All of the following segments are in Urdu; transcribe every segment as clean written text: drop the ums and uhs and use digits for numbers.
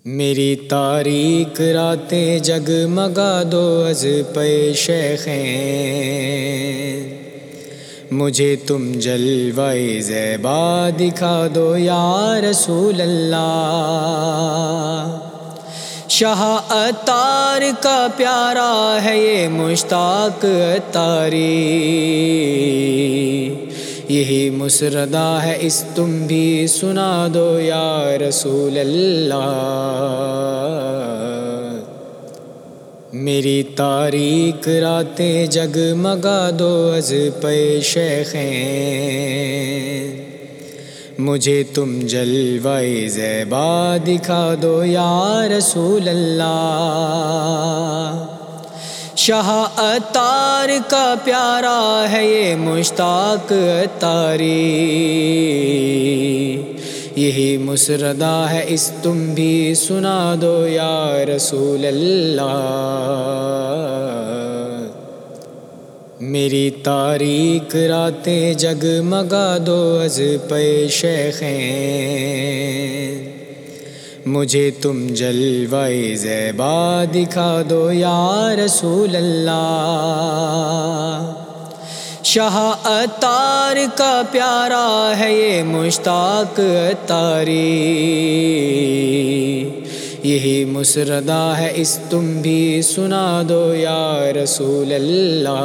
میری تاریک راتیں جگمگا دو از پے شیخین، مجھے تم جلوۂ زیبا دکھا دو یا رسول اللہ۔ شاہ عطار کا پیارا ہے یہ مشتاق عطاری، یہی مسردہ ہے اس تم بھی سنا دو یا رسول اللہ۔ میری تاریک راتیں جگمگا دو از پے شیخین، مجھے تم جلوۂ زیبا دکھا دو یا رسول اللہ۔ شاہ عطار کا پیارا ہے یہ مشتاق عطاری، یہی مسردہ ہے اس تم بھی سنا دو یا رسول اللہ۔ میری تاریک راتیں جگمگا دو از پے شیخین، مجھے تم جلوۂ زیبا دکھا دو یا رسول اللہ۔ شاہ عطار کا پیارا ہے یہ مشتاق عطاری، یہی مسردہ ہے اس تم بھی سنا دو یا رسول اللہ۔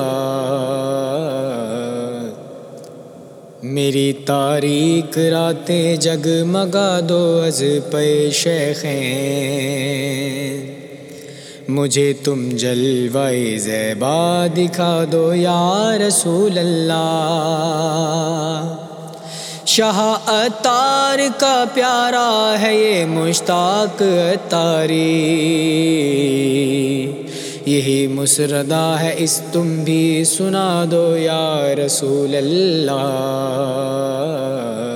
میری تاریک راتیں جگمگا دو از پے شیخین، مجھے تم جلوۂ زیبا دکھا دو یا رسول اللہ۔ شاہ عطار کا پیارا ہے یہ مشتاق عطاری، یہی مسردہ ہے اس تم بھی سنا دو یا رسول اللہ۔